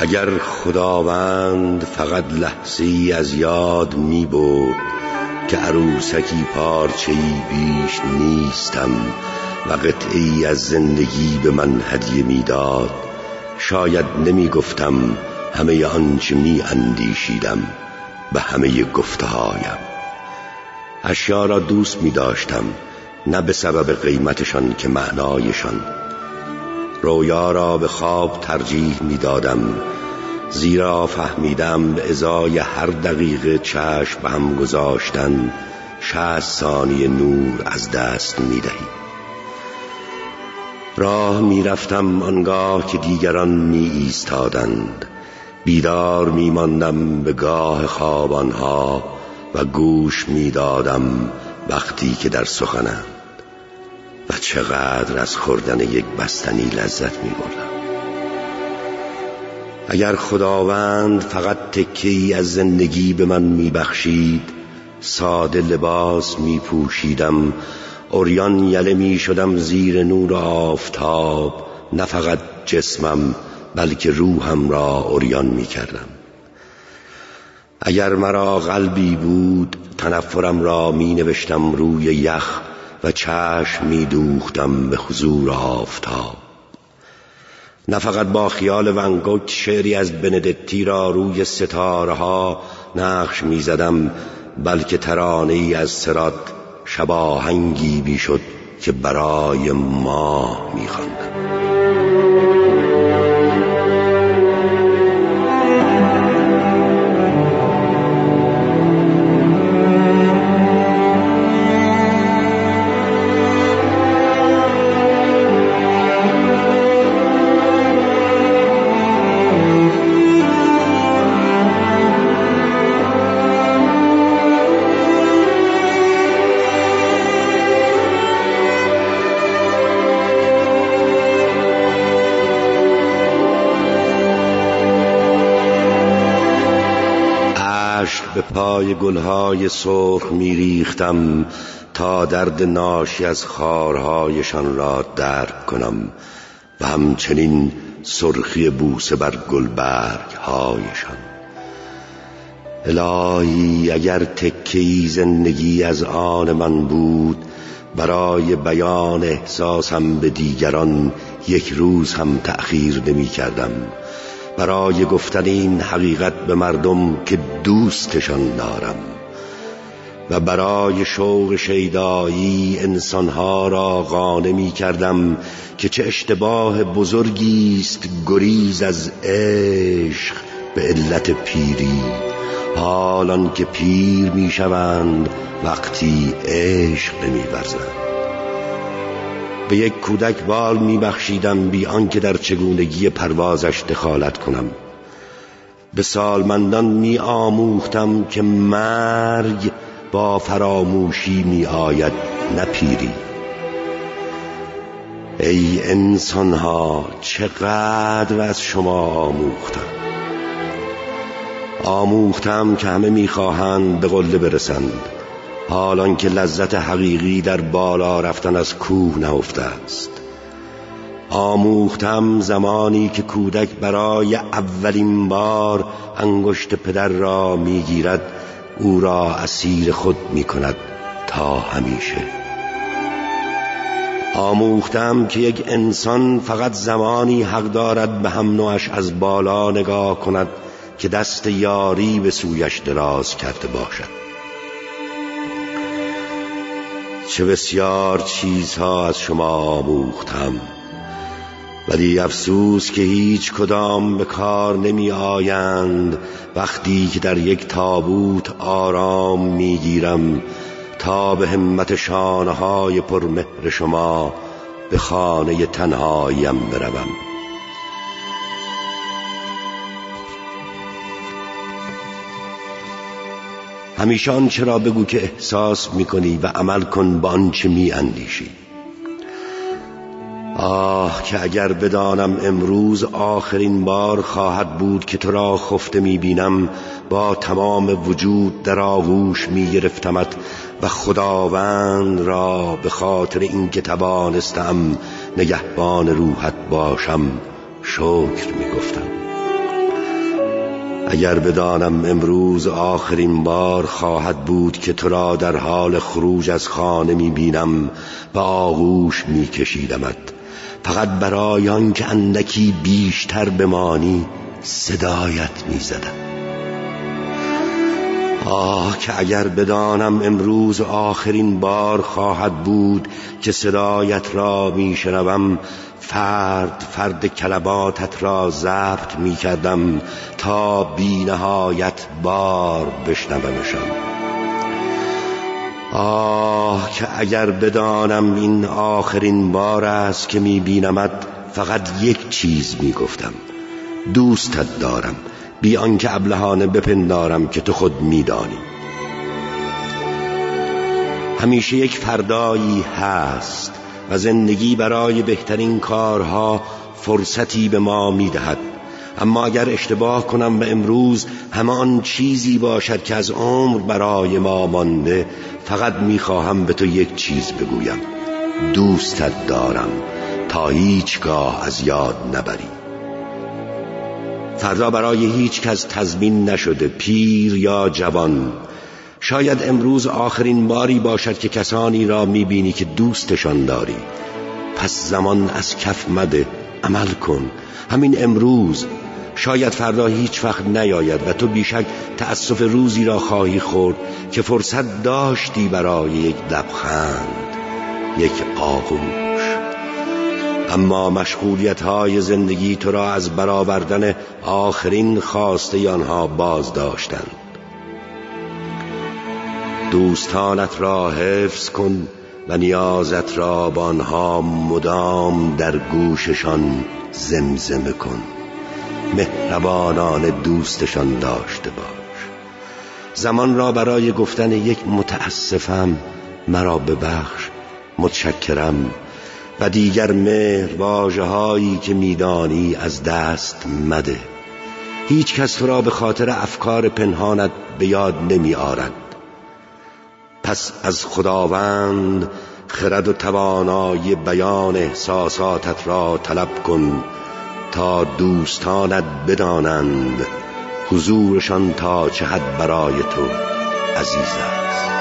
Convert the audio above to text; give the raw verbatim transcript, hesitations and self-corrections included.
اگر خداوند فقط لحظه‌ای از یاد می برد که عروسکی پارچه‌ای بیش نیستم و قطعه‌ای از زندگی به من هدیه می داد، شاید نمی گفتم همه آنچه می اندیشیدم به همه گفته هایم. اشیا را دوست می داشتم، نه به سبب قیمتشان که معنایشان. رویا را به خواب ترجیح می دادم، زیرا فهمیدم به ازای هر دقیقه چشم به هم گذاشتن شصت ثانیه نور از دست می دهی. راه می رفتم آنگاه که دیگران می ایستادند، بیدار می ماندم به گاه خوابانها و گوش می دادم وقتی که در سخنند و چقدر از خوردن یک بستنی لذت می بردم. اگر خداوند فقط تکه‌ای از زندگی به من می بخشید، ساده لباس می پوشیدم، عریان یله می شدم زیر نور آفتاب، نه فقط جسمم بلکه روحم را عریان می کردم. اگر مرا قلبی بود، تنفرم را می نوشتم روی یخ و چشم می دوختم به حضور آفتاب. نه فقط با خیال ون گوگ شعری از بندتی را روی ستاره ها نقش می زدم، بلکه ترانه‌ای از صراط شباهنگی بی شد که برای ماه می خواندم. به پای گلهای سرخ می ریختم تا درد ناشی از خارهایشان را درک کنم و همچنین سرخی بوسه بر گلبرگ هایشان. الهی اگر تکه‌ای زندگی از آن من بود، برای بیان احساسم به دیگران یک روز هم تأخیر نمی کردم، برای گفتن این حقیقت به مردم که دوستشان دارم و برای شوق شیدایی انسانها را قانع می کردم که چه اشتباه بزرگی است گریز از عشق به علت پیری، حالان که پیر می شوند وقتی عشق نمی ورزند. به یک کودک بال می بخشیدم بی آنکه در چگونگی پروازش دخالت کنم. به سالمندان می آموختم که مرگ با فراموشی می آید، نه پیری. ای انسانها، چقدر از شما آموختم. آموختم که همه می خواهند به قله برسند، حالان که لذت حقیقی در بالا رفتن از کوه نهفته است. آموختم زمانی که کودک برای اولین بار انگشت پدر را میگیرد، او را اسیر خود میکند تا همیشه. آموختم که یک انسان فقط زمانی حق دارد به هم نوعش از بالا نگاه کند که دست یاری به سویش دراز کرده باشد. چه بسیار چیزها از شما آموختم، ولی افسوس که هیچ کدام به کار نمی آیند وقتی که در یک تابوت آرام می گیرم تا به همت شانه های پرمهر شما به خانه تنهاییم بروم. همیشه آنچه را بگو که احساس میکنی و عمل کن با آنچه میاندیشی. آه که اگر بدانم امروز آخرین بار خواهد بود که تو را خفته میبینم، با تمام وجود در آغوش میگرفتمت و خداوند را به خاطر اینکه توانستم نگهبان روحت باشم شکر میگفتم. اگر بدانم امروز آخرین بار خواهد بود که تو را در حال خروج از خانه می بینم و آغوش می کشیدمت، فقط برای آن که اندکی بیشتر بمانی صدایت می زدم. آه که اگر بدانم امروز آخرین بار خواهد بود که صدایت را می شنوم، فرد فرد کلماتت را ضبط می کردم تا بی نهایت بار بشنومشان. آه که اگر بدانم این آخرین بار است که می بینمت، فقط یک چیز می گفتم: دوستت دارم، بی آنکه ابلهانه بپندارم که تو خود می دانی. همیشه یک فردایی هست و زندگی برای بهترین کارها فرصتی به ما می دهد. اما اگر اشتباه کنم و امروز همان چیزی باشد که از عمر برای ما مانده، فقط می خواهم به تو یک چیز بگویم: دوستت دارم، تا هیچگاه از یاد نبری. فردا برای هیچ کس تضمین نشده، پیر یا جوان. شاید امروز آخرین باری باشد که کسانی را میبینی که دوستشان داری. پس زمان از کف مده، عمل کن همین امروز. شاید فردا هیچ وقت نیاید و تو بیشک تأسف روزی را خواهی خورد که فرصت داشتی برای یک لبخند، یک آغوش. اما مشغولیت های زندگی تو را از برآوردن آخرین خواسته آنها باز داشتند. دوستانت را حفظ کن و نیازت را با آنها مدام در گوششان زمزمه کن. مهربانانه دوستشان داشته باش. زمان را برای گفتن یک متاسفم، مرا ببخش، متشکرم و دیگر مهر واژه‌هایی که میدانی از دست مده. هیچ کس تو را به خاطر افکار پنهانت به یاد نمی آرد. پس از خداوند خرد و توانایی بیان احساساتت را طلب کن تا دوستانت بدانند حضورشان تا چه حد برای تو عزیز است.